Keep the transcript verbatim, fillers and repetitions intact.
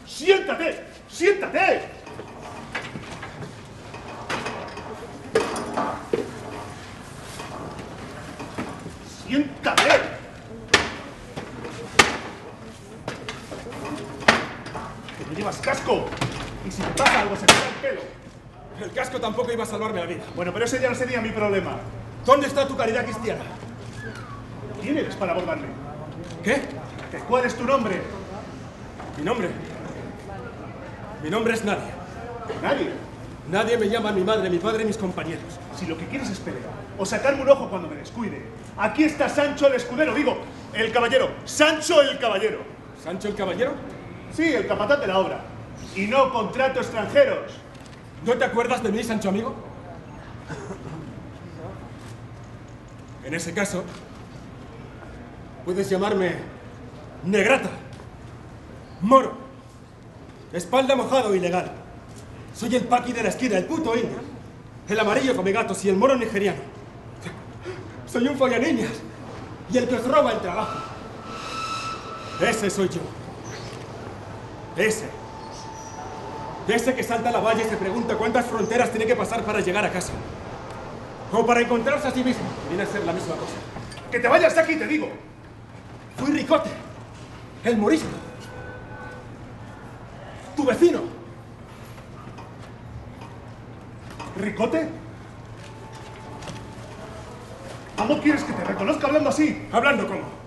¡Siéntate! ¡Siéntate! ¡Siéntate! ¡Que no llevas casco! Y si te pasa algo, se te cae el pelo. El casco tampoco iba a salvarme la vida. Bueno, pero ese ya no sería mi problema. ¿Dónde está tu caridad cristiana? ¿Quién eres para abordarme? ¿Qué? ¿Cuál es tu nombre? ¿Mi nombre? Mi nombre es Nadie. Nadie. Nadie me llama mi madre, mi padre y mis compañeros. Si lo que quieres es pelear o sacarme un ojo cuando me descuide, aquí está Sancho el escudero, digo, el caballero. Sancho el caballero. ¿Sancho el caballero? Sí, el capataz de la obra. Y no contrato extranjeros. ¿No te acuerdas de mí, Sancho amigo? En ese caso, puedes llamarme Negrata, Moro, espalda mojado ilegal. Soy el paqui de la esquina, el puto indio, el amarillo come gatos y el moro nigeriano. Soy un follaniñas y el que os roba el trabajo. Ese soy yo. Ese. Ese que salta a la valla y se pregunta cuántas fronteras tiene que pasar para llegar a casa. O para encontrarse a sí mismo. Viene a ser la misma cosa. ¡Que te vayas de aquí, te digo! Fui Ricote, el morisco. Tu vecino. ¿Ricote? ¿Cómo quieres que te reconozca hablando así? ¿Hablando cómo?